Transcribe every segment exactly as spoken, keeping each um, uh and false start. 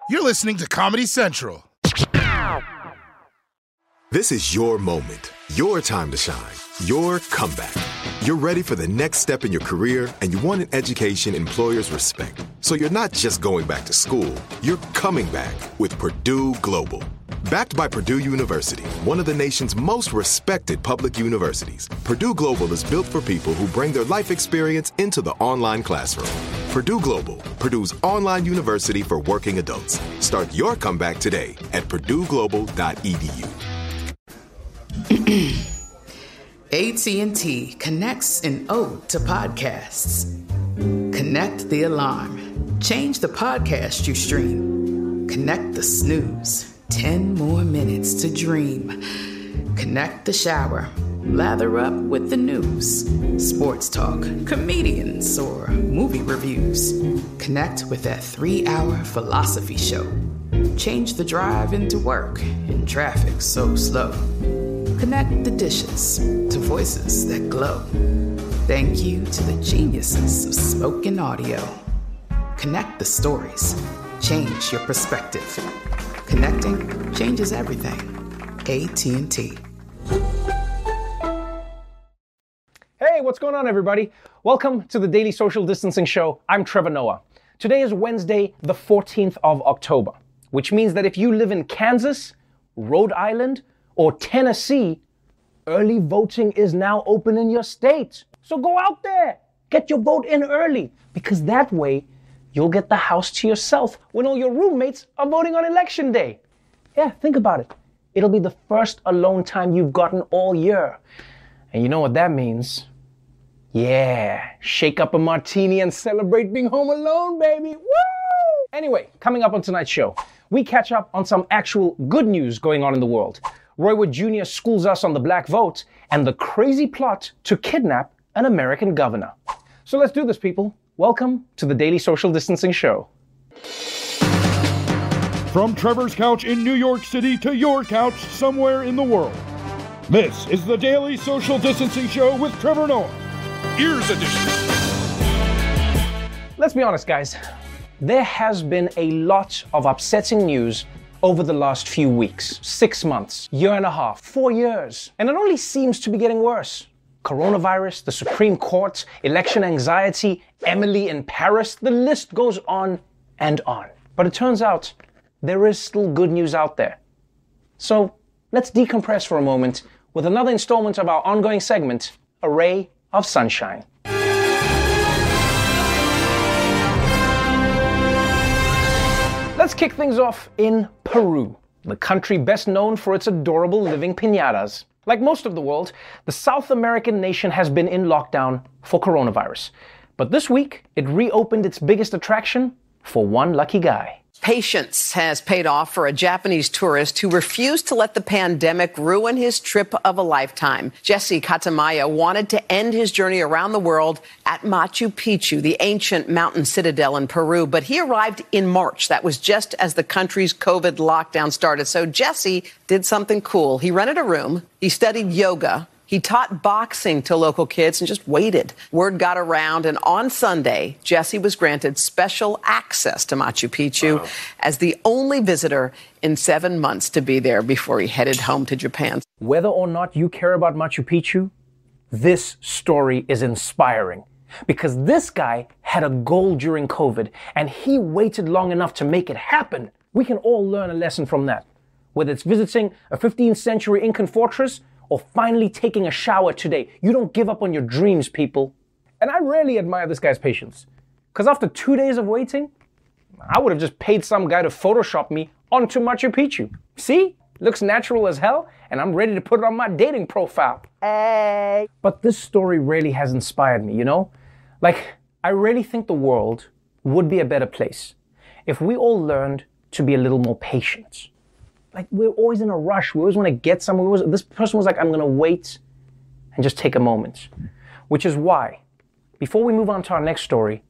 You're listening to Comedy Central. This is your moment, your time to shine, your comeback. You're ready for the next step in your career, and you want an education employers respect. So you're not just going back to school, you're coming back with Purdue Global. Backed by Purdue University, one of the nation's most respected public universities, Purdue Global is built for people who bring their life experience into the online classroom. Purdue Global, Purdue's online university for working adults. Start your comeback today at purdue global dot e d u. A T and T connects an ode to podcasts. Connect the alarm. Change the podcast you stream. Connect the snooze. Ten more minutes to dream. Connect the shower. Lather up with the news. Sports talk, comedians, or movie reviews. Connect with that three-hour philosophy show. Change the drive into work in traffic so slow. Connect the dishes to voices that glow. Thank you to the geniuses of spoken audio. Connect the stories. Change your perspective. Connecting changes everything. A T and T. Hey, what's going on, everybody? Welcome to the Daily Social Distancing Show. I'm Trevor Noah. Today is Wednesday, the fourteenth of October, which means that if you live in Kansas, Rhode Island, or Tennessee, early voting is now open in your state. So go out there, get your vote in early, because that way you'll get the house to yourself when all your roommates are voting on election day. Yeah, think about it. It'll be the first alone time you've gotten all year. And you know what that means? Yeah, shake up a martini and celebrate being home alone, baby. Woo! Anyway, coming up on tonight's show, we catch up on some actual good news going on in the world. Roy Wood Junior schools us on the black vote and the crazy plot to kidnap an American governor. So let's do this, people. Welcome to the Daily Social Distancing Show. From Trevor's couch in New York City to your couch somewhere in the world, this is the Daily Social Distancing Show with Trevor Noah. Ears Edition. Let's be honest, guys. There has been a lot of upsetting news over the last few weeks, six months, year and a half, four years. And it only seems to be getting worse. Coronavirus, the Supreme Court, election anxiety, Emily in Paris, the list goes on and on. But it turns out there is still good news out there. So let's decompress for a moment with another installment of our ongoing segment, A Ray of Sunshine. Let's kick things off in Peru, the country best known for its adorable living piñatas. Like most of the world, the South American nation has been in lockdown for coronavirus. But this week, it reopened its biggest attraction for one lucky guy. Patience has paid off for a Japanese tourist who refused to let the pandemic ruin his trip of a lifetime. Jesse Katamaya wanted to end his journey around the world at Machu Picchu, the ancient mountain citadel in Peru. But he arrived in March. That was just as the country's COVID lockdown started. So Jesse did something cool. He rented a room. He studied yoga. He taught boxing to local kids and just waited. Word got around, and on Sunday, Jesse was granted special access to Machu Picchu wow. as the only visitor in seven months to be there before he headed home to Japan. Whether or not you care about Machu Picchu, this story is inspiring. Because this guy had a goal during COVID, and he waited long enough to make it happen. We can all learn a lesson from that. Whether it's visiting a fifteenth century Incan fortress, or finally taking a shower today. You don't give up on your dreams, people. And I really admire this guy's patience. Because after two days of waiting, I would have just paid some guy to Photoshop me onto Machu Picchu. See? Looks natural as hell, and I'm ready to put it on my dating profile. Hey. But this story really has inspired me, you know? Like, I really think the world would be a better place if we all learned to be a little more patient. Like, we're always in a rush. We always want to get somewhere. We always, this person was like, I'm going to wait and just take a moment. Which is why, before we move on to our next story,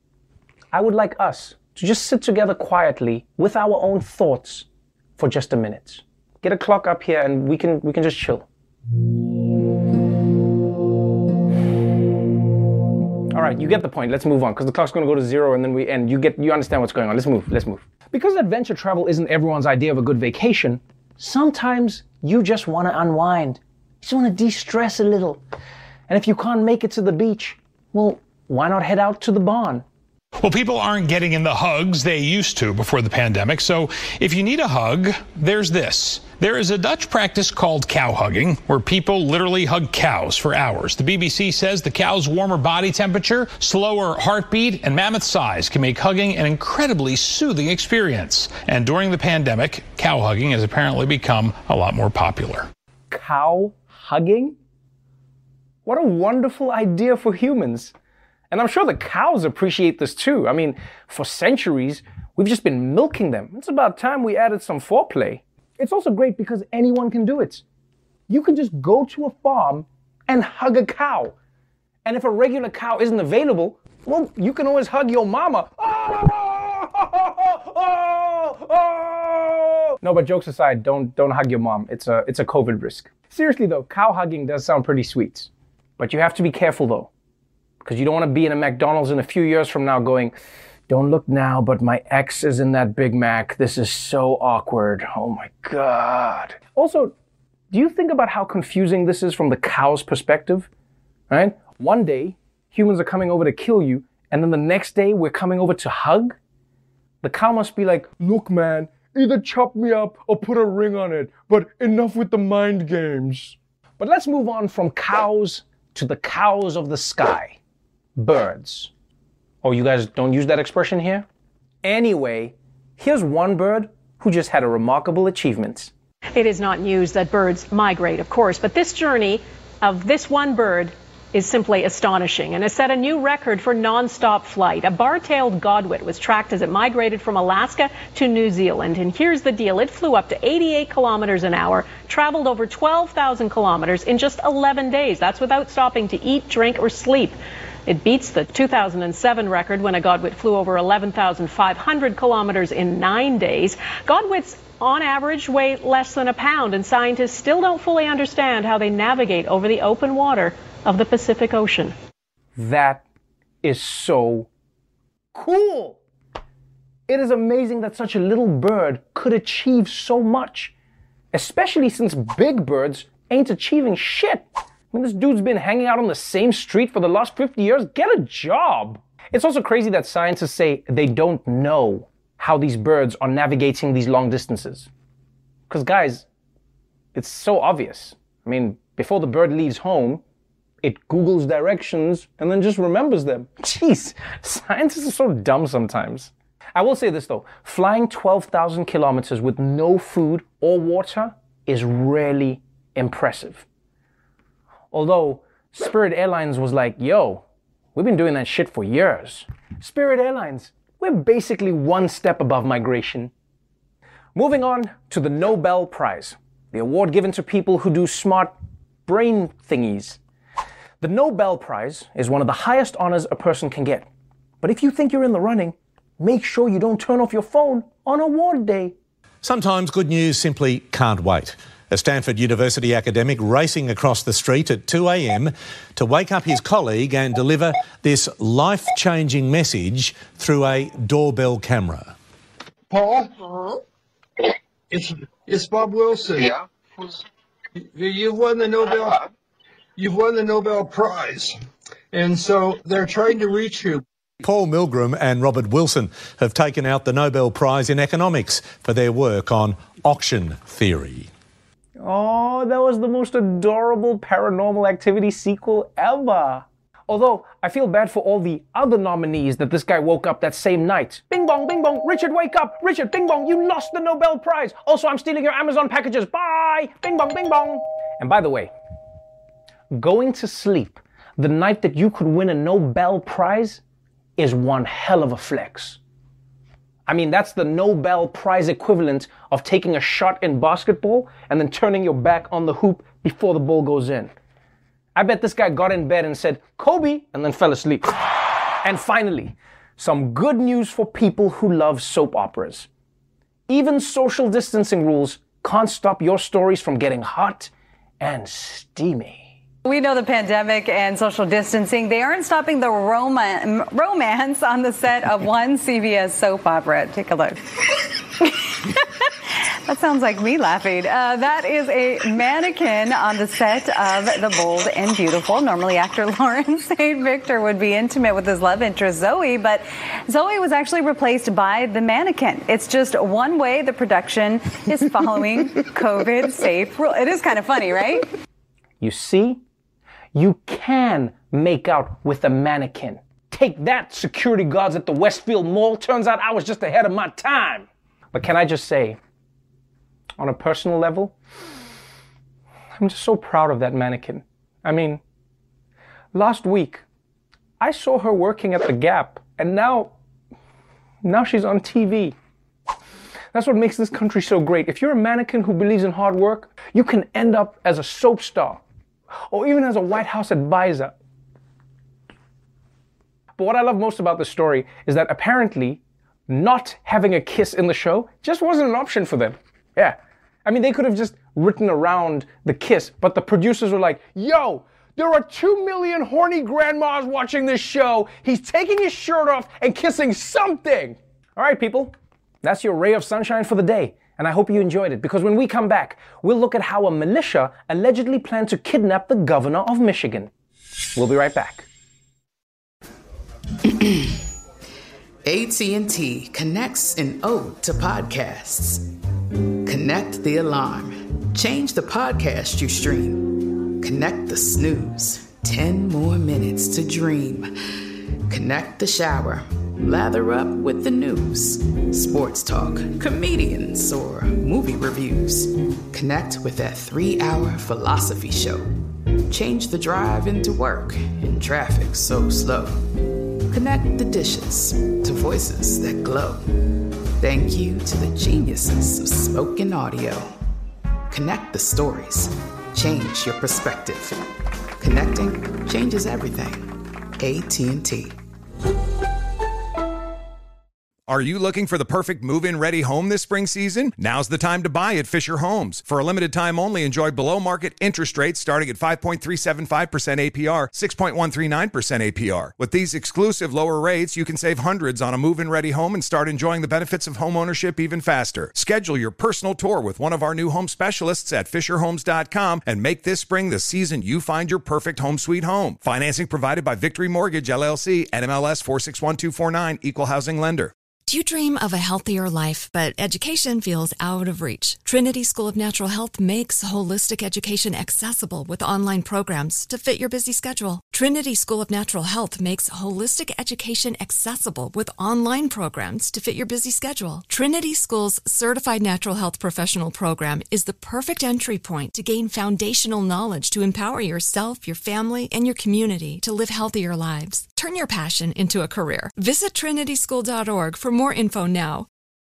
I would like us to just sit together quietly with our own thoughts for just a minute. Get a clock up here and we can we can just chill. All right, you get the point. Let's move on, because the clock's going to go to zero, and then we end. You get, you understand what's going on. Let's move. Let's move. Because adventure travel isn't everyone's idea of a good vacation, sometimes you just want to unwind. You just want to de-stress a little. And if you can't make it to the beach, well, why not head out to the barn? Well, people aren't getting in the hugs they used to before the pandemic, so if you need a hug, there's this. There is a Dutch practice called cow hugging, where people literally hug cows for hours. The B B C says the cow's warmer body temperature, slower heartbeat, and mammoth size can make hugging an incredibly soothing experience. And during the pandemic, cow hugging has apparently become a lot more popular. Cow hugging? What a wonderful idea for humans. And I'm sure the cows appreciate this too. I mean, for centuries, we've just been milking them. It's about time we added some foreplay. It's also great because anyone can do it. You can just go to a farm and hug a cow. And if a regular cow isn't available, well, you can always hug your mama. Oh, oh, oh, oh. No, but jokes aside, don't don't hug your mom. It's a it's a COVID risk. Seriously though, cow hugging does sound pretty sweet. But you have to be careful though, because you don't want to be in a McDonald's in a few years from now going, don't look now, but my ex is in that Big Mac. This is so awkward. Oh my God. Also, do you think about how confusing this is from the cow's perspective? Right? One day, humans are coming over to kill you, and then the next day, we're coming over to hug? The cow must be like, look man, either chop me up or put a ring on it, but enough with the mind games. But let's move on from cows to the cows of the sky. Birds. Oh, you guys don't use that expression here? Anyway, here's one bird who just had a remarkable achievement. It is not news that birds migrate, of course, but this journey of this one bird is simply astonishing and has set a new record for non-stop flight. A bar-tailed godwit was tracked as it migrated from Alaska to New Zealand. And here's the deal. It flew up to eighty-eight kilometers an hour, traveled over twelve thousand kilometers in just eleven days. That's without stopping to eat, drink, or sleep. It beats the two thousand seven record when a godwit flew over eleven thousand five hundred kilometers in nine days. Godwits, on average, weigh less than a pound, and scientists still don't fully understand how they navigate over the open water of the Pacific Ocean. That is so cool. It is amazing that such a little bird could achieve so much, especially since big birds ain't achieving shit. I mean, this dude's been hanging out on the same street for the last fifty years. Get a job. It's also crazy that scientists say they don't know how these birds are navigating these long distances. Because guys, it's so obvious. I mean, before the bird leaves home, it Googles directions and then just remembers them. Jeez, scientists are so dumb sometimes. I will say this though, flying twelve thousand kilometers with no food or water is really impressive. Although Spirit Airlines was like, yo, we've been doing that shit for years. Spirit Airlines, we're basically one step above migration. Moving on to the Nobel Prize, the award given to people who do smart brain thingies. The Nobel Prize is one of the highest honors a person can get. But if you think you're in the running, make sure you don't turn off your phone on award day. Sometimes good news simply can't wait. A Stanford University academic racing across the street at two a.m. to wake up his colleague and deliver this life-changing message through a doorbell camera. Paul? Uh-huh. It's, it's Bob Wilson. Yeah? You, you've won the Nobel... Uh-huh. You've won the Nobel Prize, and so they're trying to reach you. Paul Milgram and Robert Wilson have taken out the Nobel Prize in Economics for their work on auction theory. Oh, that was the most adorable Paranormal Activity sequel ever. Although, I feel bad for all the other nominees that this guy woke up that same night. Bing bong, bing bong, Richard, wake up! Richard, bing bong, you lost the Nobel Prize! Also, I'm stealing your Amazon packages, bye! Bing bong, bing bong! And by the way, going to sleep the night that you could win a Nobel Prize is one hell of a flex. I mean, that's the Nobel Prize equivalent of taking a shot in basketball and then turning your back on the hoop before the ball goes in. I bet this guy got in bed and said, Kobe, and then fell asleep. And finally, some good news for people who love soap operas. Even social distancing rules can't stop your stories from getting hot and steamy. We know the pandemic and social distancing, they aren't stopping the rom- romance on the set of one C B S soap opera. Take a look. That sounds like me laughing. Uh, that is a mannequin on the set of The Bold and Beautiful. Normally, actor Lawrence Saint Victor would be intimate with his love interest, Zoe, but Zoe was actually replaced by the mannequin. It's just one way the production is following COVID-safe rules. It is kind of funny, right? You see? You can make out with a mannequin. Take that, security guards at the Westfield Mall. Turns out I was just ahead of my time. But can I just say, on a personal level, I'm just so proud of that mannequin. I mean, last week, I saw her working at the Gap, and now, now she's on T V. That's what makes this country so great. If you're a mannequin who believes in hard work, you can end up as a soap star, or even as a White House advisor. But what I love most about this story is that apparently not having a kiss in the show just wasn't an option for them. Yeah. I mean, they could have just written around the kiss, but the producers were like, yo, there are two million horny grandmas watching this show. He's taking his shirt off and kissing something. All right, people, that's your ray of sunshine for the day. And I hope you enjoyed it, because when we come back, we'll look at how a militia allegedly planned to kidnap the governor of Michigan. We'll be right back. A T and T connects an ode to podcasts. Connect the alarm. Change the podcast you stream. Connect the snooze. Ten more minutes to dream. Connect the shower. Lather up with the news. Sports talk, comedians, or movie reviews. Connect with that three-hour philosophy show. Change the drive into work in traffic so slow. Connect the dishes to voices that glow. Thank you to the geniuses of spoken audio. Connect the stories. Change your perspective. Connecting changes everything. A T and T. Are you looking for the perfect move-in ready home this spring season? Now's the time to buy at Fisher Homes. For a limited time only, enjoy below-market interest rates starting at five point three seven five percent A P R, six point one three nine percent A P R. With these exclusive lower rates, you can save hundreds on a move-in ready home and start enjoying the benefits of homeownership even faster. Schedule your personal tour with one of our new home specialists at fisher homes dot com and make this spring the season you find your perfect home sweet home. Financing provided by Victory Mortgage, L L C, N M L S four six one two four nine, Equal Housing Lender. Do you dream of a healthier life, but education feels out of reach? Trinity School of Natural Health makes holistic education accessible with online programs to fit your busy schedule. Trinity School of Natural Health makes holistic education accessible with online programs to fit your busy schedule. Trinity School's Certified Natural Health Professional Program is the perfect entry point to gain foundational knowledge to empower yourself, your family, and your community to live healthier lives. Turn your passion into a career. Visit trinity school dot org for more info now.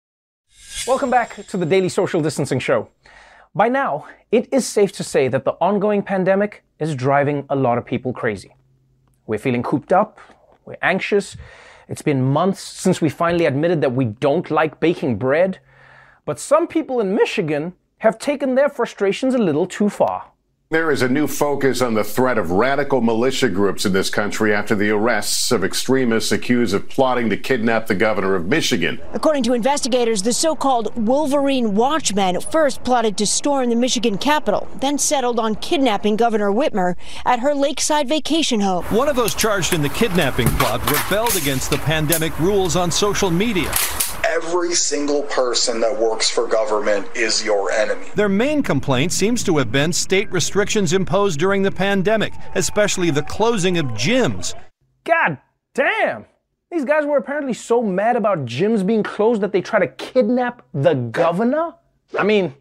Welcome back to the Daily Social Distancing Show. By now, it is safe to say that the ongoing pandemic is driving a lot of people crazy. We're feeling cooped up, we're anxious. It's been months since we finally admitted that we don't like baking bread. But some people in Michigan have taken their frustrations a little too far. There is a new focus on the threat of radical militia groups in this country after the arrests of extremists accused of plotting to kidnap the governor of Michigan. According to investigators, the so-called Wolverine Watchmen first plotted to storm the Michigan Capitol, then settled on kidnapping Governor Whitmer at her lakeside vacation home. One of those charged in the kidnapping plot rebelled against the pandemic rules on social media. Every single person that works for government is your enemy. Their main complaint seems to have been state restrictions imposed during the pandemic, especially the closing of gyms. God damn! These guys were apparently so mad about gyms being closed that they try to kidnap the governor? I mean,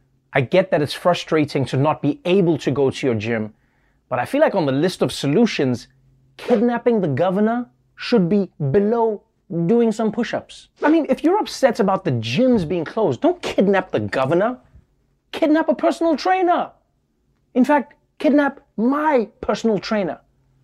I get that it's frustrating to not be able to go to your gym, but I feel like on the list of solutions, kidnapping the governor should be below doing some push-ups. I mean, if you're upset about the gyms being closed, don't kidnap the governor. Kidnap a personal trainer. In fact, kidnap my personal trainer.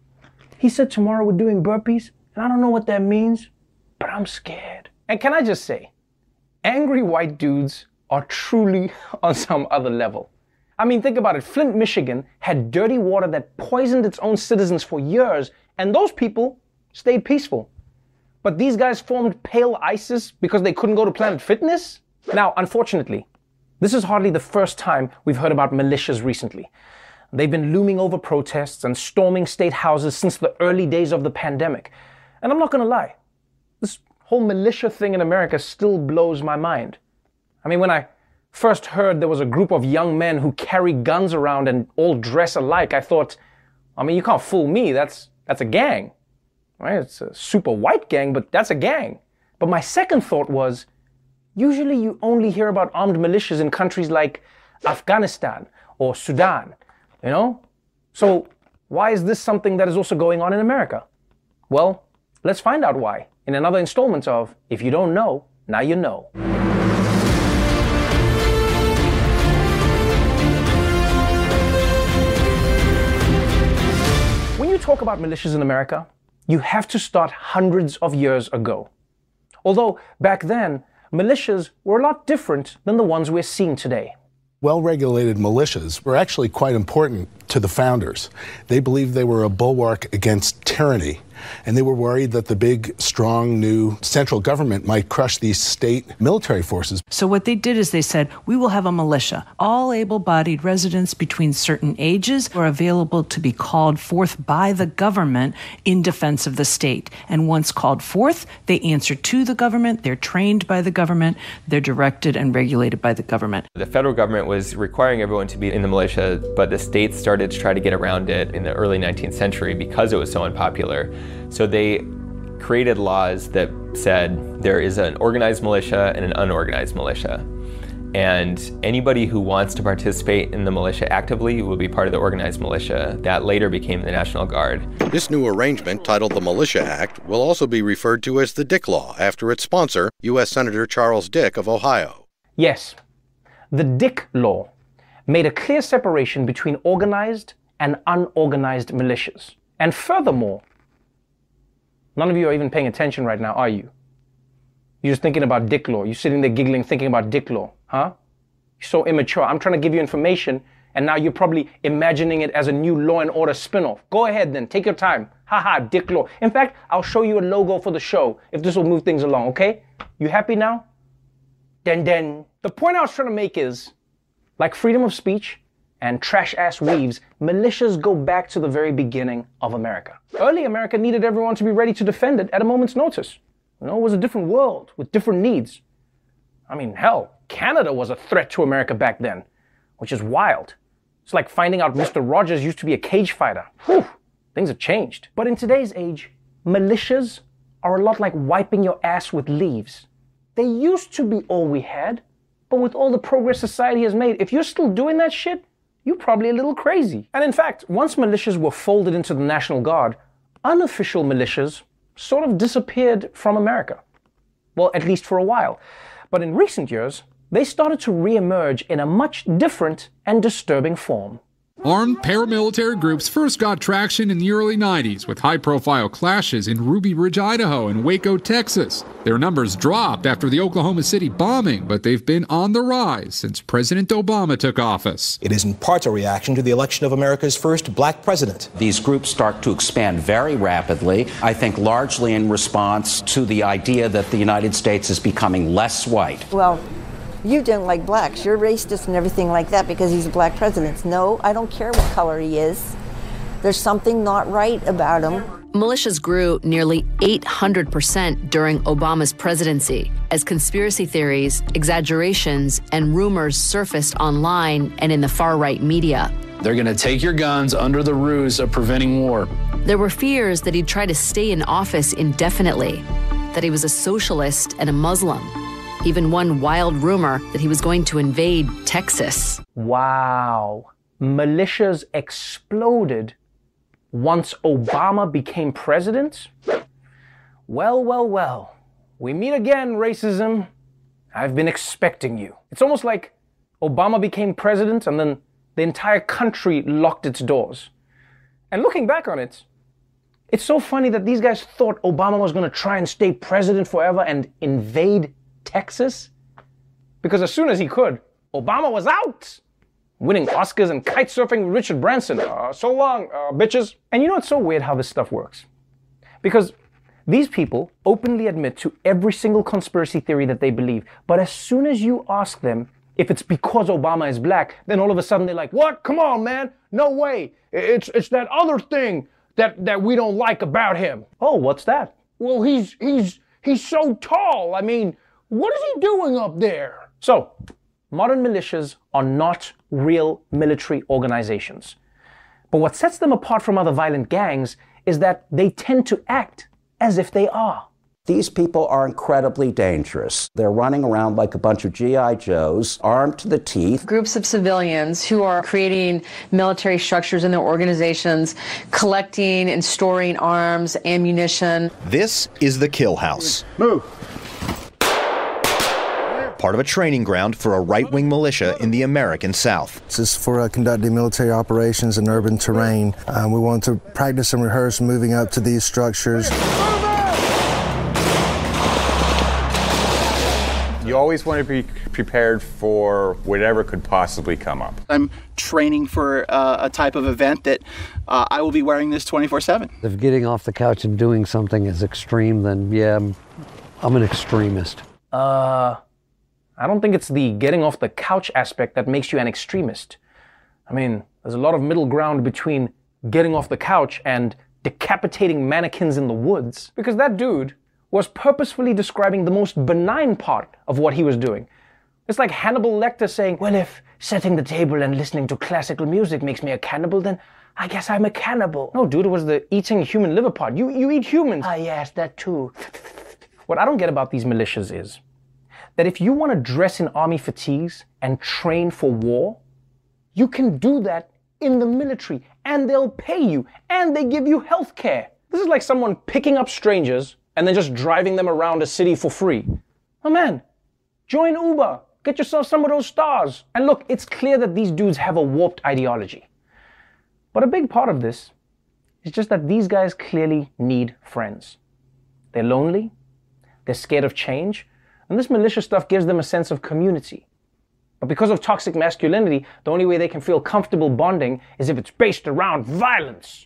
He said tomorrow we're doing burpees, and I don't know what that means, but I'm scared. And can I just say, angry white dudes are truly on some other level. I mean, think about it. Flint, Michigan had dirty water that poisoned its own citizens for years, and those people stayed peaceful. But these guys formed Pale ISIS because they couldn't go to Planet Fitness? Now, unfortunately, this is hardly the first time we've heard about militias recently. They've been looming over protests and storming state houses since the early days of the pandemic. And I'm not gonna lie, this whole militia thing in America still blows my mind. I mean, when I first heard there was a group of young men who carry guns around and all dress alike, I thought, I mean, you can't fool me, that's, that's a gang. Right? It's a super white gang, but that's a gang. But my second thought was, usually you only hear about armed militias in countries like Afghanistan or Sudan, you know? So why is this something that is also going on in America? Well, let's find out why in another installment of If You Don't Know, Now You Know. When you talk about militias in America, you have to start hundreds of years ago. Although back then, militias were a lot different than the ones we're seeing today. Well-regulated militias were actually quite important to the founders. They believed they were a bulwark against tyranny, and they were worried that the big, strong, new central government might crush these state military forces. So what they did is they said, we will have a militia. All able-bodied residents between certain ages are available to be called forth by the government in defense of the state. And once called forth, they answer to the government, they're trained by the government, they're directed and regulated by the government. The federal government was requiring everyone to be in the militia, but the states started to try to get around it in the early nineteenth century because it was so unpopular. So they created laws that said there is an organized militia and an unorganized militia. And anybody who wants to participate in the militia actively will be part of the organized militia. That later became the National Guard. This new arrangement, titled the Militia Act, will also be referred to as the Dick Law, after its sponsor, U S Senator Charles Dick of Ohio. Yes, the Dick Law made a clear separation between organized and unorganized militias. And furthermore, none of you are even paying attention right now, are you? You're just thinking about Dick Law. You're sitting there giggling, thinking about Dick Law, huh? You're so immature. I'm trying to give you information, and now you're probably imagining it as a new Law and Order spinoff. Go ahead then, take your time. Haha, Dick Law. In fact, I'll show you a logo for the show if this will move things along, okay? You happy now? Den den. The point I was trying to make is, like freedom of speech and trash-ass weaves, militias go back to the very beginning of America. Early America needed everyone to be ready to defend it at a moment's notice. You know, it was a different world with different needs. I mean, hell, Canada was a threat to America back then, which is wild. It's like finding out Mister Rogers used to be a cage fighter. Whew, things have changed. But in today's age, militias are a lot like wiping your ass with leaves. They used to be all we had, but with all the progress society has made, if you're still doing that shit, you're probably a little crazy. And in fact, once militias were folded into the National Guard, unofficial militias sort of disappeared from America. Well, at least for a while. But in recent years, they started to re-emerge in a much different and disturbing form. Armed paramilitary groups first got traction in the early nineties with high-profile clashes in Ruby Ridge, Idaho and Waco, Texas. Their numbers dropped after the Oklahoma City bombing, but they've been on the rise since President Obama took office. It is in part a reaction to the election of America's first black president. These groups start to expand very rapidly, I think largely in response to the idea that the United States is becoming less white. Well, you don't like blacks. You're racist and everything like that because he's a black president. No, I don't care what color he is. There's something not right about him. Militias grew nearly eight hundred percent during Obama's presidency as conspiracy theories, exaggerations, and rumors surfaced online and in the far-right media. They're going to take your guns under the ruse of preventing war. There were fears that he'd try to stay in office indefinitely, that he was a socialist and a Muslim. Even one wild rumor that he was going to invade Texas. Wow. Militias exploded once Obama became president? Well, well, well. We meet again, racism. I've been expecting you. It's almost like Obama became president and then the entire country locked its doors. And looking back on it, it's so funny that these guys thought Obama was going to try and stay president forever and invade Texas? Because as soon as he could, Obama was out. winning Oscars and kite surfing with Richard Branson. Uh, so long, uh, bitches. And you know what's so weird how this stuff works? Because these people openly admit to every single conspiracy theory that they believe. But as soon as you ask them if it's because Obama is black, then all of a sudden they're like, what? Come on, man. No way. It's it's that other thing that, that we don't like about him. Oh, what's that? Well, he's he's he's so tall. I mean, what is he doing up there? So, modern militias are not real military organizations. But what sets them apart from other violent gangs is that they tend to act as if they are. These people are incredibly dangerous. They're running around like a bunch of G I Joes, armed to the teeth. Groups of civilians who are creating military structures in their organizations, collecting and storing arms, ammunition. This is the Kill House. Move. Part of a training ground for a right-wing militia in the American South. This is for uh, conducting military operations in urban terrain. Uh, we want to practice and rehearse moving up to these structures. You always want to be prepared for whatever could possibly come up. I'm training for uh, a type of event that uh, I will be wearing this twenty-four seven. If getting off the couch and doing something is extreme, then yeah, I'm, I'm an extremist. Uh... I don't think it's the getting off the couch aspect that makes you an extremist. I mean, there's a lot of middle ground between getting off the couch and decapitating mannequins in the woods. Because that dude was purposefully describing the most benign part of what he was doing. It's like Hannibal Lecter saying, well, if setting the table and listening to classical music makes me a cannibal, then I guess I'm a cannibal. No, dude, it was the eating human liver part. You, you eat humans. Ah, yes, that too. What I don't get about these militias is that if you want to dress in army fatigues and train for war, you can do that in the military, and they'll pay you, and they give you health care. This is like someone picking up strangers and then just driving them around a city for free. Oh man, join Uber, get yourself some of those stars. And look, it's clear that these dudes have a warped ideology. But a big part of this is just that these guys clearly need friends. They're lonely, they're scared of change, and this militia stuff gives them a sense of community. But because of toxic masculinity, the only way they can feel comfortable bonding is if it's based around violence.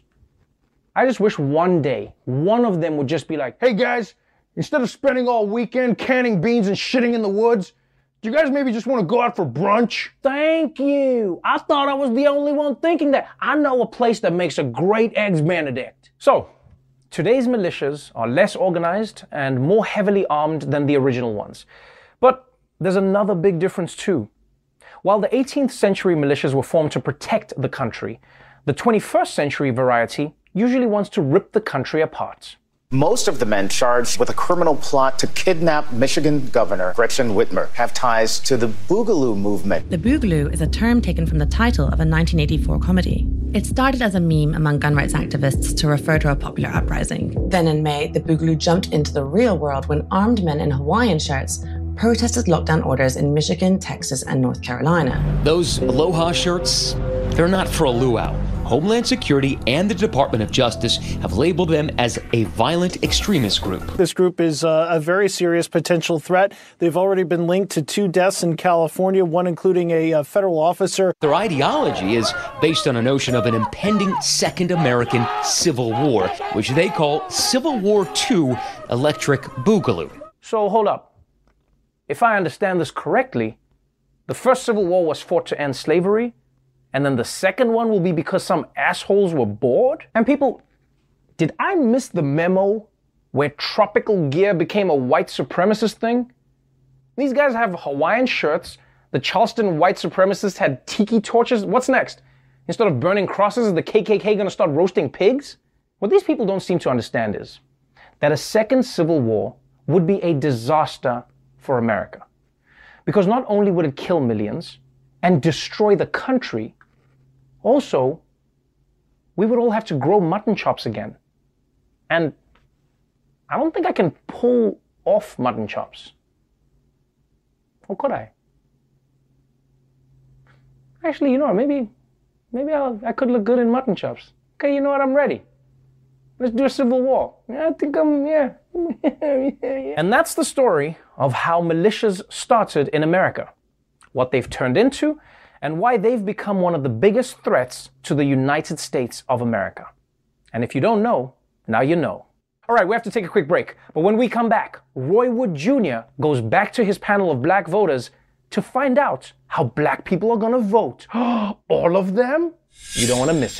I just wish one day, one of them would just be like, hey guys, instead of spending all weekend canning beans and shitting in the woods, do you guys maybe just want to go out for brunch? Thank you. I thought I was the only one thinking that. I know a place that makes a great Eggs Benedict. So, today's militias are less organized and more heavily armed than the original ones. But there's another big difference too. While the eighteenth century militias were formed to protect the country, the twenty-first century variety usually wants to rip the country apart. Most of the men charged with a criminal plot to kidnap Michigan Governor Gretchen Whitmer have ties to the Boogaloo movement. The Boogaloo is a term taken from the title of a nineteen eighty-four comedy. It started as a meme among gun rights activists to refer to a popular uprising. Then in May, the Boogaloo jumped into the real world when armed men in Hawaiian shirts protested lockdown orders in Michigan, Texas, and North Carolina. Those Aloha shirts, they're not for a luau. Homeland Security and the Department of Justice have labeled them as a violent extremist group. This group is uh, a very serious potential threat. They've already been linked to two deaths in California, one including a uh, federal officer. Their ideology is based on a notion of an impending Second American Civil War, which they call Civil War two Electric Boogaloo. So hold up. If I understand this correctly, the first Civil War was fought to end slavery, and then the second one will be because some assholes were bored? And people, did I miss the memo where tropical gear became a white supremacist thing? These guys have Hawaiian shirts. The Charleston white supremacists had tiki torches. What's next? Instead of burning crosses, is the K K K going to start roasting pigs? What these people don't seem to understand is that a second civil war would be a disaster for America. Because not only would it kill millions and destroy the country, also, we would all have to grow mutton chops again. And I don't think I can pull off mutton chops. Or could I? Actually, you know what, maybe, maybe I'll, I could look good in mutton chops. Okay, you know what, I'm ready. Let's do a civil war. Yeah, I think I'm, yeah. yeah, yeah. And that's the story of how militias started in America, what they've turned into, and why they've become one of the biggest threats to the United States of America. And if you don't know, now you know. All right, we have to take a quick break. But when we come back, Roy Wood Junior goes back to his panel of black voters to find out how black people are going to vote. All of them? You don't want to miss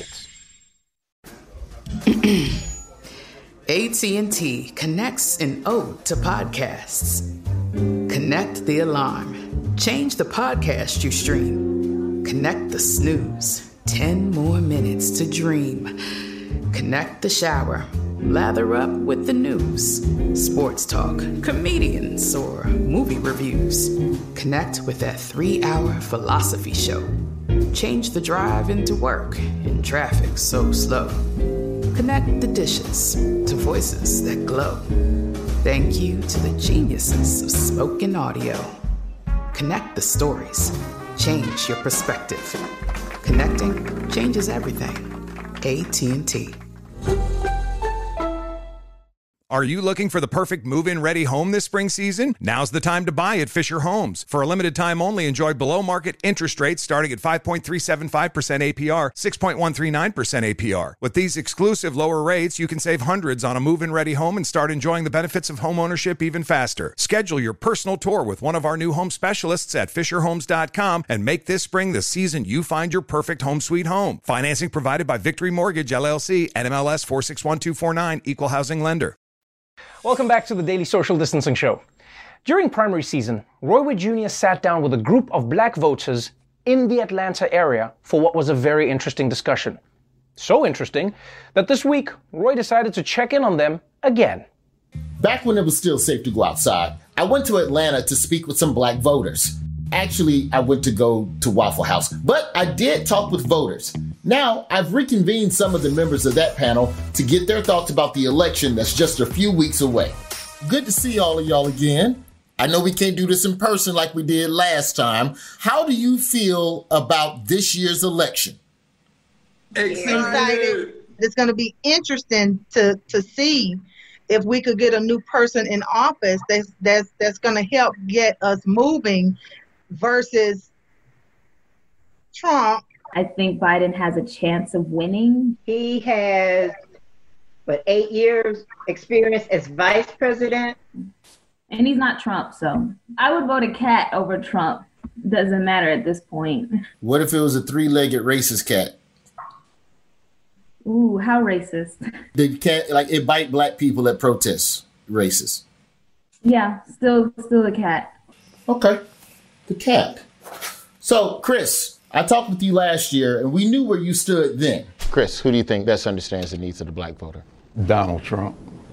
it. A T and T connects an ode to podcasts. Connect the alarm. Change the podcast you stream. Connect the snooze. Ten more minutes to dream. Connect the shower. Lather up with the news. Sports talk, comedians, or movie reviews. Connect with that three-hour philosophy show. Change the drive into work in traffic so slow. Connect the dishes to voices that glow. Thank you to the geniuses of spoken audio. Connect the stories. Change your perspective. Connecting changes everything. A T and T. Are you looking for the perfect move-in ready home this spring season? Now's the time to buy at Fisher Homes. For a limited time only, enjoy below-market interest rates starting at five point three seven five percent A P R, six point one three nine percent A P R. With these exclusive lower rates, you can save hundreds on a move-in ready home and start enjoying the benefits of home ownership even faster. Schedule your personal tour with one of our new home specialists at fisher homes dot com and make this spring the season you find your perfect home sweet home. Financing provided by Victory Mortgage, L L C, N M L S four six one two four nine, Equal Housing Lender. Welcome back to the Daily Social Distancing Show. During primary season, Roy Wood Junior sat down with a group of black voters in the Atlanta area for what was a very interesting discussion. So interesting that this week, Roy decided to check in on them again. Back when it was still safe to go outside, I went to Atlanta to speak with some black voters. Actually, I went to go to Waffle House, but I did talk with voters. Now, I've reconvened some of the members of that panel to get their thoughts about the election that's just a few weeks away. Good to see all of y'all again. I know we can't do this in person like we did last time. How do you feel about this year's election? Excited. It's going to be interesting to, to see if we could get a new person in office that's that's that's going to help get us moving versus Trump. I think Biden has a chance of winning. He has, what, eight years experience as vice president. And he's not Trump, so I would vote a cat over Trump. Doesn't matter at this point. What if it was a three-legged racist cat? Ooh, how racist. The cat, like it bite black people at protests. Racist. Yeah, still, still a cat. Okay, the cat. So, Chris, I talked with you last year, and we knew where you stood then. Chris, who do you think best understands the needs of the black voter? Donald Trump.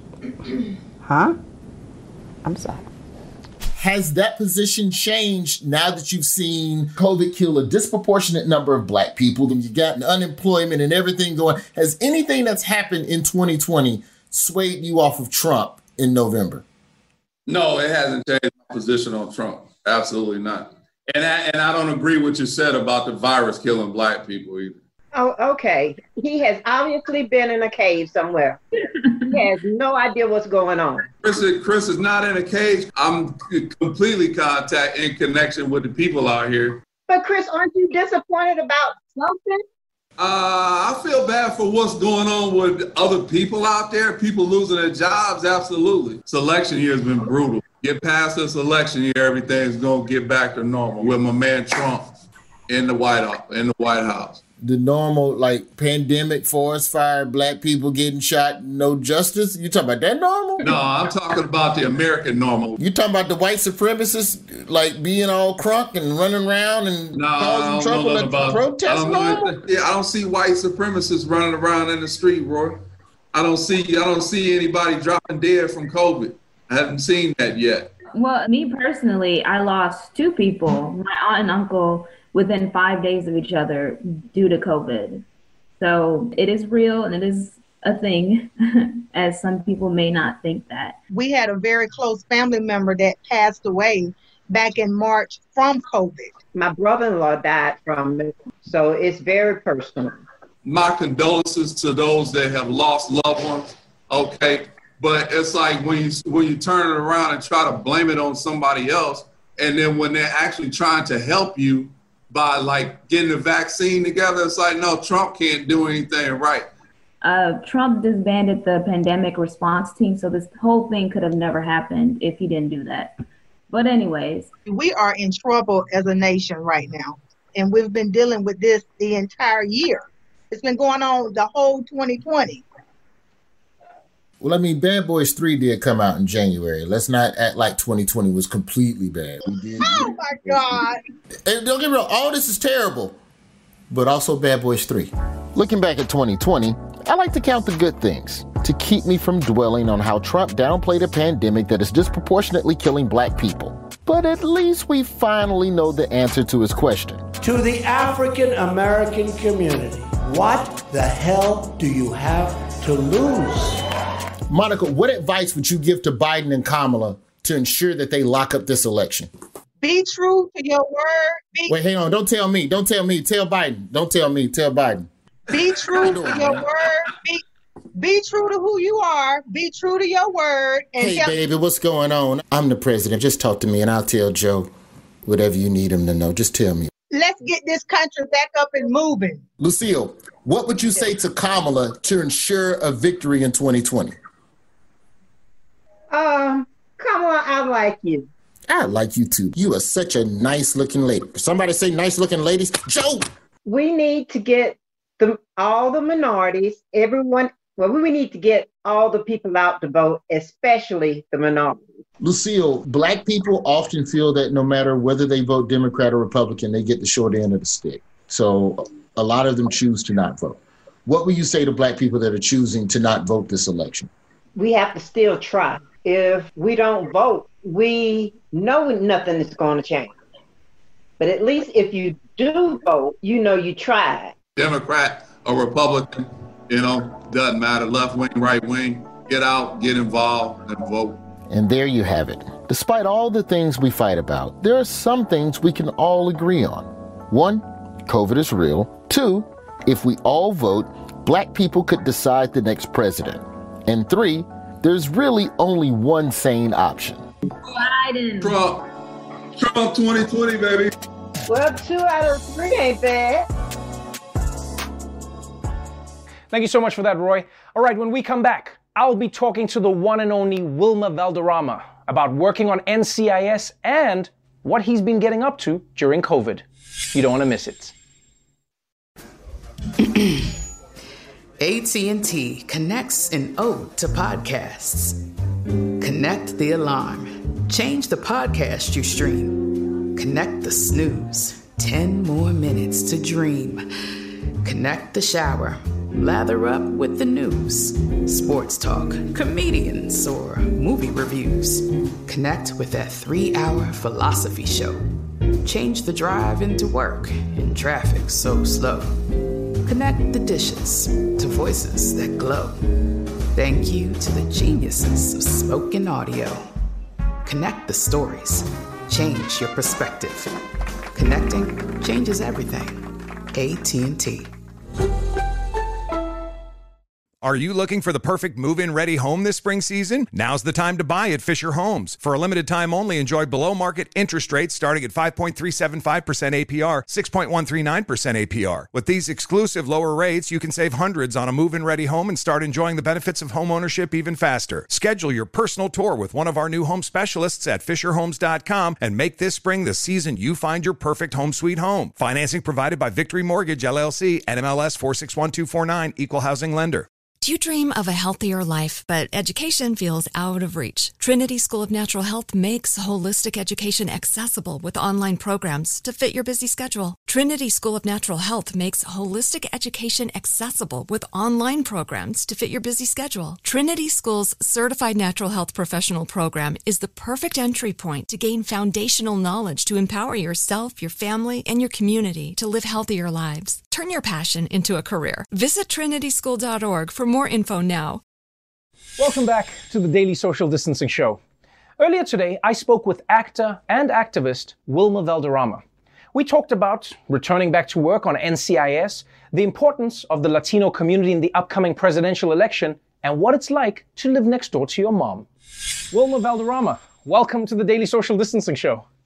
Huh? I'm sorry. Has that position changed now that you've seen COVID kill a disproportionate number of black people, and you've gotten unemployment and everything going? Has anything that's happened in twenty twenty swayed you off of Trump in November? No, it hasn't changed my position on Trump. Absolutely not. And I, and I don't agree with what you said about the virus killing black people either. Oh, okay. He has obviously been in a cave somewhere. He has no idea what's going on. Chris is, Chris is not in a cage. I'm completely contact in connection with the people out here. But Chris, aren't you disappointed about something? Uh, I feel bad for what's going on with other people out there, people losing their jobs, absolutely. This election year has been brutal. Get past this election year, everything's going to get back to normal with my man Trump in the White House. In the White House. The normal, like, pandemic, forest fire, black people getting shot, no justice? You talking about that normal? No, I'm talking about the American normal. You talking about the white supremacists, like, being all crunk and running around and no, causing trouble at the protests normal? Yeah, I don't see white supremacists running around in the street, Roy. I don't see, I don't see anybody dropping dead from COVID. I haven't seen that yet. Well, me personally, I lost two people, my aunt and uncle, within five days of each other due to COVID. So it is real and it is a thing, as some people may not think that. We had a very close family member that passed away back in March from COVID. My brother-in-law died from it, so it's very personal. My condolences to those that have lost loved ones, okay? But it's like when you, when you turn it around and try to blame it on somebody else, and then when they're actually trying to help you, by like getting the vaccine together. It's like, no, Trump can't do anything right. Uh, Trump disbanded the pandemic response team, so this whole thing could have never happened if he didn't do that. But anyways. We are in trouble as a nation right now, and we've been dealing with this the entire year. It's been going on the whole twenty twenty. Well, I mean, Bad Boys three did come out in January. Let's not act like twenty twenty was completely bad. We did. Oh, my God. And don't get me wrong, all this is terrible, but also Bad Boys three. Looking back at twenty twenty, I like to count the good things to keep me from dwelling on how Trump downplayed a pandemic that is disproportionately killing black people. But at least we finally know the answer to his question. To the African American community, what the hell do you have to lose? Monica, what advice would you give to Biden and Kamala to ensure that they lock up this election? Be true to your word. Be- Wait, hang on. Don't tell me. Don't tell me. Tell Biden. Don't tell me. Tell Biden. Be true to your word. Be, be true to who you are. Be true to your word. And Hey, tell- baby, what's going on? I'm the president. Just talk to me and I'll tell Joe whatever you need him to know. Just tell me. Let's get this country back up and moving. Lucille, what would you say to Kamala to ensure a victory in twenty twenty? Um, come on, I like you. I like you too. You are such a nice looking lady. Somebody say nice looking ladies. Joe! We need to get the, all the minorities, everyone, well, we need to get all the people out to vote, especially the minorities. Lucille, black people often feel that no matter whether they vote Democrat or Republican, they get the short end of the stick. So a lot of them choose to not vote. What will you say to black people that are choosing to not vote this election? We have to still try. If we don't vote, we know nothing is going to change. But at least if you do vote, you know you tried. Democrat or Republican, you know, doesn't matter. Left wing, right wing, get out, get involved, and vote. And there you have it. Despite all the things we fight about, there are some things we can all agree on. One, COVID is real. Two, if we all vote, black people could decide the next president. And three, there's really only one sane option. Biden. Trump. Trump twenty twenty, baby. Well, two out of three ain't bad. Thank you so much for that, Roy. All right, when we come back, I'll be talking to the one and only Wilmer Valderrama about working on N C I S and what he's been getting up to during COVID. You don't want to miss it. A T and T connects an ode to podcasts. Connect the alarm. Change the podcast you stream. Connect the snooze. Ten more minutes to dream. Connect the shower. Lather up with the news. Sports talk, comedians, or movie reviews. Connect with that three-hour philosophy show. Change the drive into work in traffic so slow. Connect the dishes to voices that glow. Thank you to the geniuses of spoken audio. Connect the stories. Change your perspective. Connecting changes everything. A T and T. Are you looking for the perfect move-in ready home this spring season? Now's the time to buy at Fisher Homes. For a limited time only, enjoy below-market interest rates starting at five point three seven five percent A P R, six point one three nine percent A P R. With these exclusive lower rates, you can save hundreds on a move-in ready home and start enjoying the benefits of home ownership even faster. Schedule your personal tour with one of our new home specialists at fisher homes dot com and make this spring the season you find your perfect home sweet home. Financing provided by Victory Mortgage, L L C, N M L S four six one two four nine, Equal Housing Lender. Do you dream of a healthier life, but education feels out of reach? Trinity School of Natural Health makes holistic education accessible with online programs to fit your busy schedule. Trinity School of Natural Health makes holistic education accessible with online programs to fit your busy schedule. Trinity School's Certified Natural Health Professional Program is the perfect entry point to gain foundational knowledge to empower yourself, your family, and your community to live healthier lives. Turn your passion into a career. Visit trinity school dot org for more info now. Welcome back to the Daily Social Distancing Show. Earlier today, I spoke with actor and activist Wilmer Valderrama. We talked about returning back to work on N C I S, the importance of the Latino community in the upcoming presidential election, and what it's like to live next door to your mom. Wilmer Valderrama, welcome to the Daily Social Distancing Show.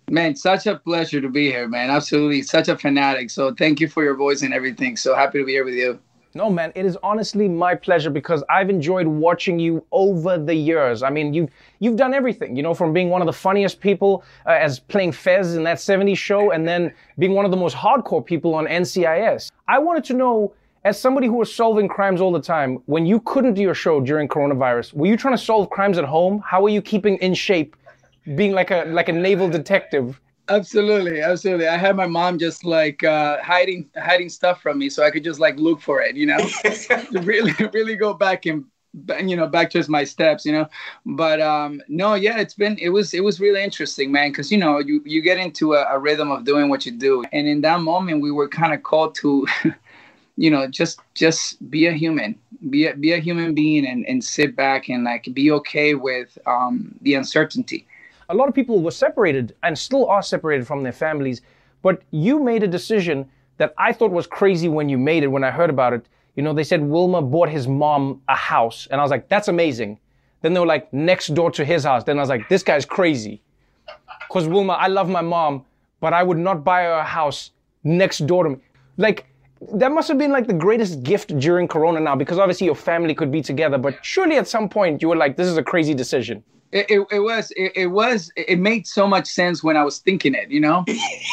Man, such a pleasure to be here, man. Absolutely. Such a fanatic. So thank you for your voice and everything. So happy to be here with you. No, man, it is honestly my pleasure because I've enjoyed watching you over the years. I mean, you've, you've done everything, you know, from being one of the funniest people uh, as playing Fez in that seventies show and then being one of the most hardcore people on N C I S. I wanted to know, as somebody who was solving crimes all the time, when you couldn't do your show during coronavirus, were you trying to solve crimes at home? How were you keeping in shape, being like a like a naval detective? Absolutely, absolutely. I had my mom just like uh, hiding hiding stuff from me so I could just like look for it, you know, to really, really go back and, you know, back to my steps, you know. But um, no, yeah, it's been, it was, it was really interesting, man, because, you know, you, you get into a, a rhythm of doing what you do. And in that moment, we were kind of called to, you know, just just be a human, be a, be a human being and, and sit back and like be okay with um, the uncertainty. A lot of people were separated and still are separated from their families, but you made a decision that I thought was crazy when you made it, when I heard about it. You know, they said Wilmer bought his mom a house, and I was like, that's amazing. Then they were like, next door to his house. Then I was like, this guy's crazy. Because Wilmer, I love my mom, but I would not buy her a house next door to me. Like, that must have been like the greatest gift during Corona now, because obviously your family could be together, but surely at some point you were like, this is a crazy decision. It, it, it was, it, it was, it made so much sense when I was thinking it, you know?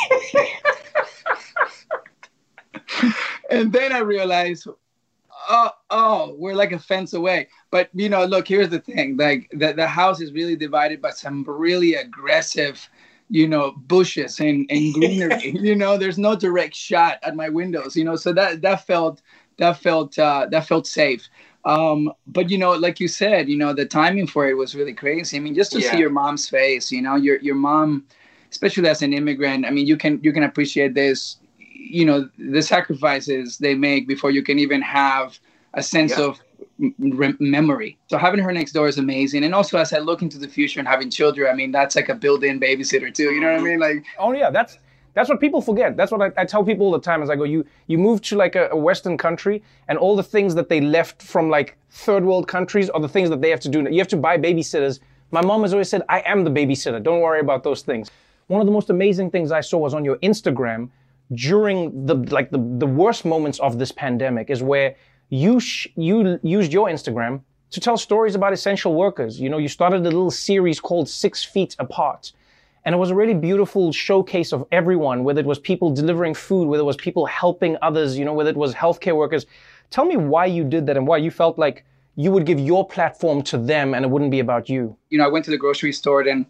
And then I realized, oh, oh, we're like a fence away. But, you know, look, here's the thing. Like, the, the house is really divided by some really aggressive, you know, bushes and, and greenery. You know, there's no direct shot at my windows, you know? So that, that felt, that felt, uh, that felt safe. Um, but, you know, like you said, you know, the timing for it was really crazy. I mean, just to yeah. see your mom's face, you know, your your mom, especially as an immigrant, I mean, you can you can appreciate this, you know, the sacrifices they make before you can even have a sense yeah. of re- memory. So having her next door is amazing. And also, as I look into the future and having children, I mean, that's like a built-in babysitter too. You know what I mean? Like, oh, yeah, that's That's what people forget. That's what I, I tell people all the time as I go, you you move to like a, a Western country and all the things that they left from like third world countries are the things that they have to do. You have to buy babysitters. My mom has always said, I am the babysitter. Don't worry about those things. One of the most amazing things I saw was on your Instagram during the like the, the worst moments of this pandemic is where you sh- you used your Instagram to tell stories about essential workers. You know, you started a little series called Six Feet Apart. And it was a really beautiful showcase of everyone, whether it was people delivering food, whether it was people helping others, you know, whether it was healthcare workers. Tell me why you did that and why you felt like you would give your platform to them and it wouldn't be about you. You know, I went to the grocery store and,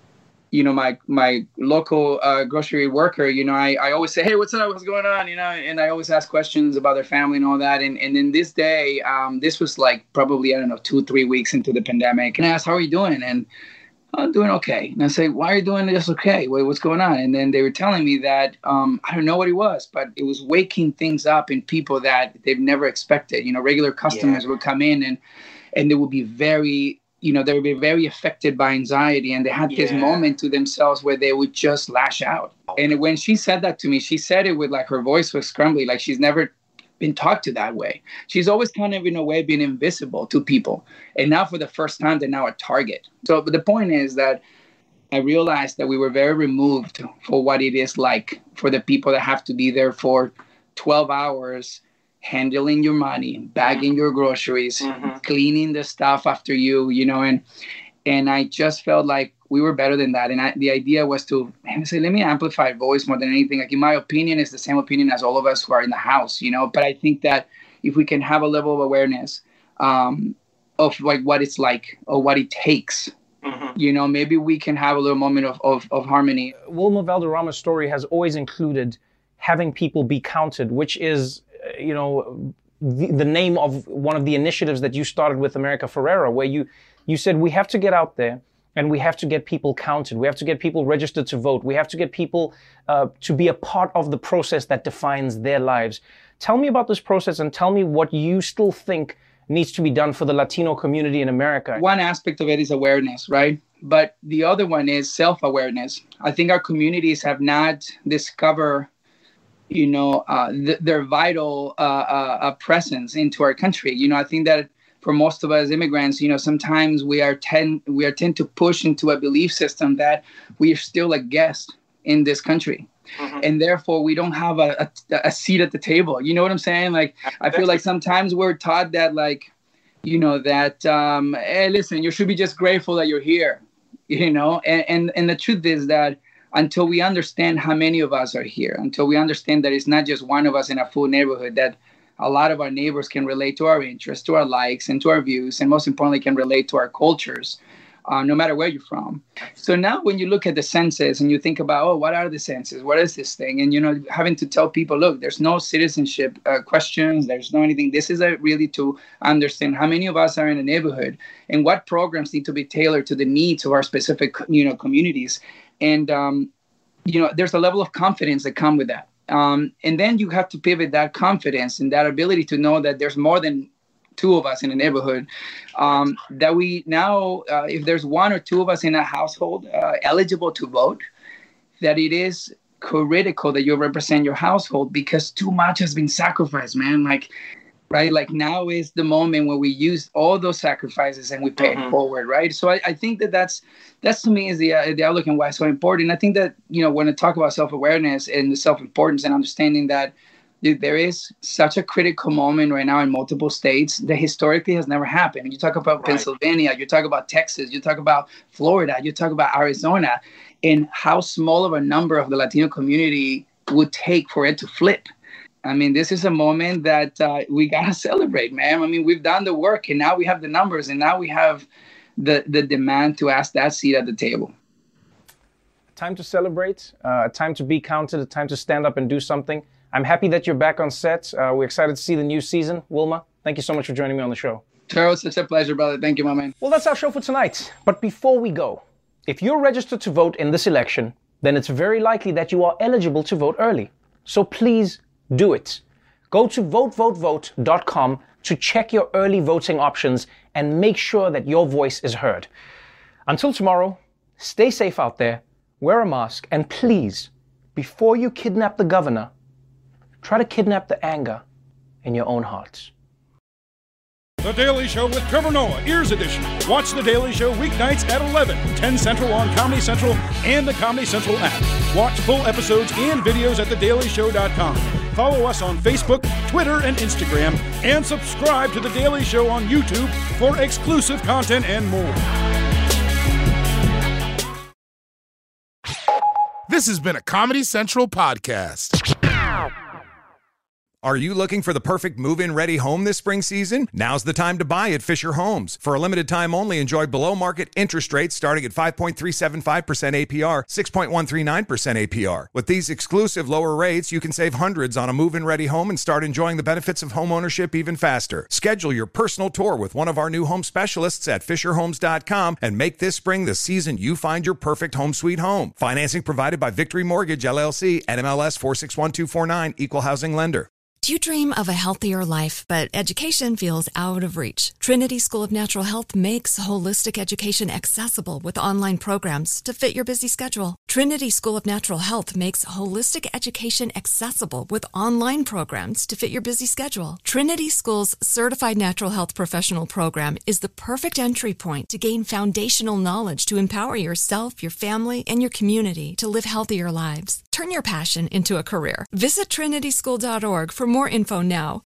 you know, my my local uh, grocery worker, you know, I, I always say, hey, what's up? What's going on? You know, and I always ask questions about their family and all that. And, and then this day, um, this was like probably, I don't know, two, three weeks into the pandemic. And I asked, how are you doing? And I'm doing okay. And I say, why are you doing this okay? Wait, what's going on? And then they were telling me that, um, I don't know what it was, but it was waking things up in people that they've never expected. You know, regular customers yeah. would come in and, and they would be very, you know, they would be very affected by anxiety. And they had yeah. this moment to themselves where they would just lash out. And when she said that to me, she said it with like her voice was scrumbly, like she's never been talked to that way. She's always kind of in a way been invisible to people. And now for the first time, they're now a target. So but the point is that I realized that we were very removed for what it is like for the people that have to be there for twelve hours, handling your money, bagging your groceries, mm-hmm. cleaning the stuff after you, you know, and and I just felt like we were better than that. And I, the idea was to say, let me amplify voice more than anything. Like, in my opinion, it's the same opinion as all of us who are in the house, you know. But I think that if we can have a level of awareness um, of like what it's like or what it takes, mm-hmm. you know, maybe we can have a little moment of, of, of harmony. Wilmer Valderrama's story has always included having people be counted, which is, you know, the, the name of one of the initiatives that you started with America Ferrera, where you, you said we have to get out there and we have to get people counted. We have to get people registered to vote. We have to get people uh, to be a part of the process that defines their lives. Tell me about this process and tell me what you still think needs to be done for the Latino community in America. One aspect of it is awareness, right? But the other one is self-awareness. I think our communities have not discovered, you know, uh, th- their vital uh, uh, presence into our country. You know, I think that for most of us immigrants, you know, sometimes we are tend we are tend to push into a belief system that we are still a guest in this country. Mm-hmm. And therefore, we don't have a, a, a seat at the table. You know what I'm saying? Like, I feel like sometimes we're taught that, like, you know, that, um, hey, listen, you should be just grateful that you're here, you know? And, and, and the truth is that until we understand how many of us are here, until we understand that it's not just one of us in a full neighborhood, that a lot of our neighbors can relate to our interests, to our likes, and to our views, and most importantly, can relate to our cultures. Uh, no matter where you're from. So now when you look at the census and you think about, oh, what are the census? What is this thing? And, you know, having to tell people, look, there's no citizenship uh, questions. There's no anything. This is a really to understand how many of us are in a neighborhood and what programs need to be tailored to the needs of our specific, you know, communities. And, um, you know, there's a level of confidence that come with that. Um, and then you have to pivot that confidence and that ability to know that there's more than two of us in a neighborhood, um, that we now, uh, if there's one or two of us in a household uh, eligible to vote, that it is critical that you represent your household because too much has been sacrificed, man. Like, right? Like now is the moment where we use all those sacrifices and we pay mm-hmm. it forward, right? So I, I think that that's, that's to me is the, uh, the outlook and why it's so important. I think that, you know, when I talk about self-awareness and the self-importance and understanding that there is such a critical moment right now in multiple states that historically has never happened. You talk about right. Pennsylvania, you talk about Texas, you talk about Florida, you talk about Arizona, and how small of a number of the Latino community would take for it to flip. I mean, this is a moment that uh, we got to celebrate, man. I mean, we've done the work and now we have the numbers and now we have the, the demand to ask that seat at the table. Time to celebrate, uh, a time to be counted, a time to stand up and do something. I'm happy that you're back on set. Uh, we're excited to see the new season. Wilma, thank you so much for joining me on the show. Charles, it's a pleasure, brother. Thank you, my man. Well, that's our show for tonight. But before we go, if you're registered to vote in this election, then it's very likely that you are eligible to vote early. So please do it. Go to vote vote vote dot com to check your early voting options and make sure that your voice is heard. Until tomorrow, stay safe out there, wear a mask, and please, before you kidnap the governor, try to kidnap the anger in your own hearts. The Daily Show with Trevor Noah, Ears Edition. Watch The Daily Show weeknights at eleven, ten Central on Comedy Central and the Comedy Central app. Watch full episodes and videos at the daily show dot com. Follow us on Facebook, Twitter, and Instagram. And subscribe to The Daily Show on YouTube for exclusive content and more. This has been a Comedy Central podcast. Are you looking for the perfect move-in ready home this spring season? Now's the time to buy at Fisher Homes. For a limited time only, enjoy below-market interest rates starting at five point three seven five percent A P R, six point one three nine percent A P R. With these exclusive lower rates, you can save hundreds on a move-in ready home and start enjoying the benefits of home ownership even faster. Schedule your personal tour with one of our new home specialists at fisher homes dot com and make this spring the season you find your perfect home sweet home. Financing provided by Victory Mortgage, L L C, N M L S four six one two four nine, Equal Housing Lender. Do you dream of a healthier life, but education feels out of reach? Trinity School of Natural Health makes holistic education accessible with online programs to fit your busy schedule. Trinity School of Natural Health makes holistic education accessible with online programs to fit your busy schedule. Trinity School's Certified Natural Health Professional Program is the perfect entry point to gain foundational knowledge to empower yourself, your family, and your community to live healthier lives. Turn your passion into a career. Visit trinity school dot org for more info now.